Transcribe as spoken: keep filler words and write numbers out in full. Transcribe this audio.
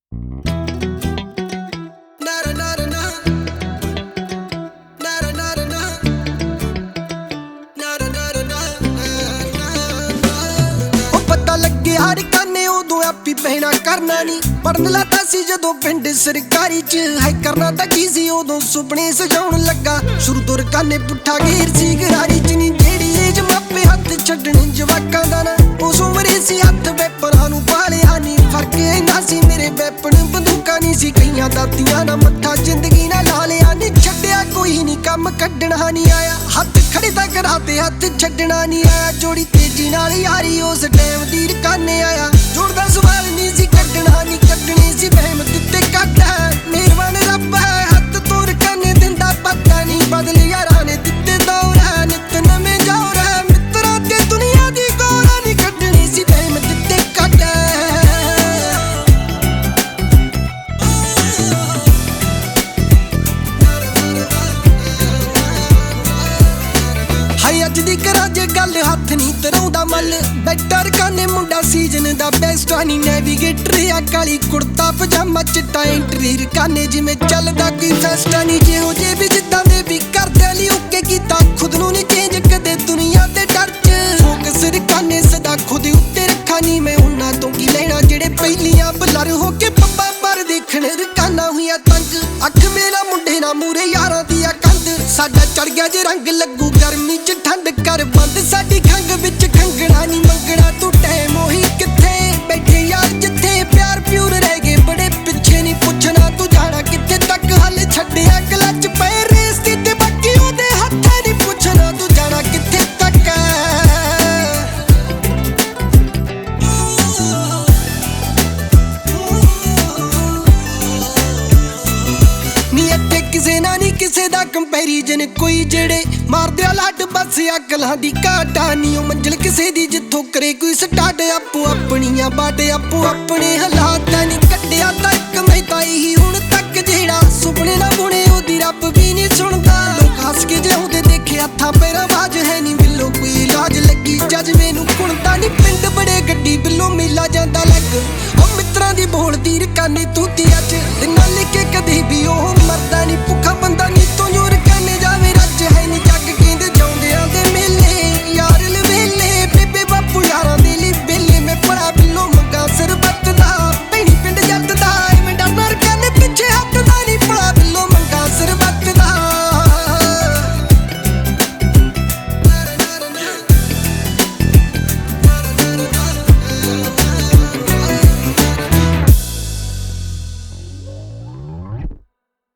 हर काने उदों आपी बहना करना नी पढ़न लाता सी जदों पिंड सरकारी च है करना तां की सी उदों सुपने सजाउण लगा शुरू तो काने पुट्ठा घेर सी गरारी च नी जेड़ी एज मापे हत्थ छड्डण जवाकां दा ना उस उमरे सी हत्थ वेपनां नूं पालिया नी फर्क इन्ना सी मेरे वेपन बंदूकां नी सी कईयां दातियां ना मत्था जिंदगी ना ला लिया नी छड्डिया कोई नी कम कड्डणा नी आया हत्थ खड़े तां कराते हत्थ छड्डणा नी आया जोड़ी तेजी नाल यारी उस टाइम दी काने आया जुड़दा सवाल नी सी कड्डणा नी कड्डणी सी बहम दित्ते कट है मेहरबान रब है हत्थ तोर काने दिंदा पता नी बदल यारां ने दित्ते दौर है नित नवें जौर है मित्तरां ते दुनिया दी गौर नी कड्डणी सी बहम दित्ते कट है हाय अज दी करा जे गल हत्थ नी तराउंदा मल बैटर काने मुंडा सीजन दा बेस्ट आनी नेविगेटर आ काली कुर्ता पजामा चिट्टा इंटीरियर काने जिवें चलदा कोई फेस्ट आनी जेहो जे भी जिद्दां दे भी करदे ली ओके कीता खुद नूं नी चेंज कदे दुनिया दे डर च फोकस काने सदा खुद उत्ते रखा नी मैं उन्हां तों की लेना जेड़े पहलियां बलर हो के पप्पा पर देखण रकाना हुई तंग अख मेरा मुंडे ना मूरे यारां दी कंध साडा चढ़ गया जे रंग लगू गर्मी च ठंड कर बंद साडी खंग विच खंगणा नी मंगणा तू टाइम ओही किथे बैठे यार जिथे प्यार प्यूर रह गए बड़े पिछे नी पुछना तू जाना किथे तक हल छड्डिया क्लच पे रेस दी ते बाकी ओदे हत्थे नी पुछना तू जाना किथे तक नी इत्थे किसे ना नी किसे दा कंपैरिजन कोई जेड़े मारदे लड बस अकलां दी घाटा नी ओ मंजिल किसे दी जिथों करे कोई स्टार्ट आपो अपनियां बाटे आपो अपने हालात नी कड्डिया तक मैं ताई ही हुण तक जेड़ा सुपने ना बुने ओदी रब भी नी सुनदा लोक हस के जे ओदे देखे हत्थां पैर आवाज है नी बिल्लो कोई इलाज लगी जज मैनू कुणदा नी पिंड बड़े गड्डी बिल्लो मेला जांदा लग ओ मित्रां दी बोलदी रकाने तू ती अज